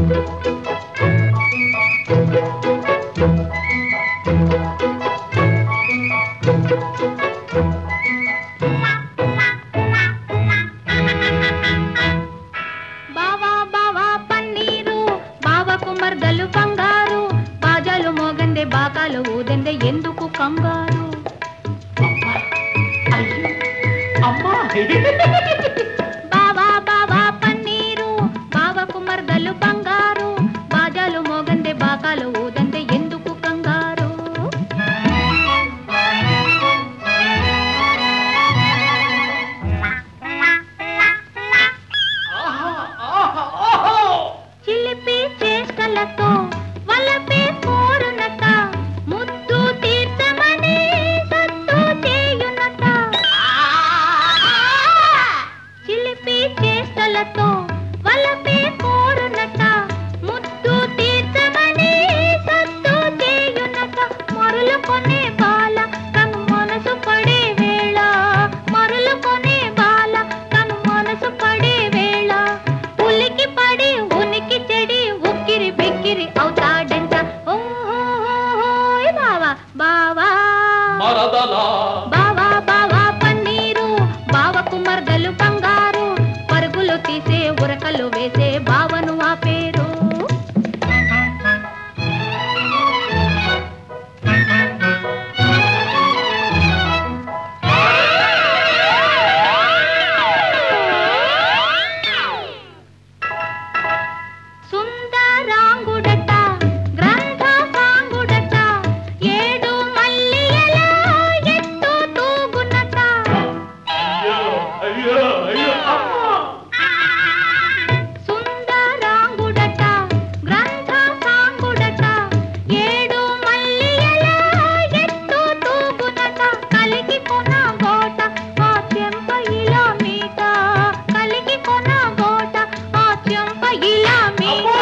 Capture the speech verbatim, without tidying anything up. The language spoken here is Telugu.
బావా బావా పన్నీరు బావకు మర్దలు బంగారు బాజాలు మోగందే బాకాలు ఊదందే ఎందుకు కంగారు బావా బావా పన్నీరు బావకు మర్దలు బంగారు బాజాలు మోగందే బాకాలు ఊదందే ఎందుకు కంగారు చిలిపి చేష్టలతో వలపే కోరునట ముద్దు తీర్చమని సత్తు చేయునట చిలిపి చేష్టలతో వలపే కోరునట ముద్దు తీర్చమని సత్తు చేయునట మరులు కొనే బాల తను మనసు పడే వేళ మరులు కొనే బాల తను మనసు పడే వేళ ఉలికి పడి ఉనికి చెడి ఉక్కిరి బిక్కిరి అవుతాడంట ఓహోయ్ బావా బావా బావా బావా పన్నీరు బావకు మర్దలు బంగారు పరుగులు తీసే ఉరకలు వేసే బావను ఆ పేరు సుందరాంగుడట గ్రంథ సాంగుడట ఏడు మల్లియల ఎత్తు తూగునట సుందరాంగుడట గ్రంథ సాంగుడట ఏడు మల్లియల ఎత్తు తూగునట కలికి కొన గోట ఆ చెంప ఇలా మీట కలికి కొన గోట ఆ చెంప ఇలా మీట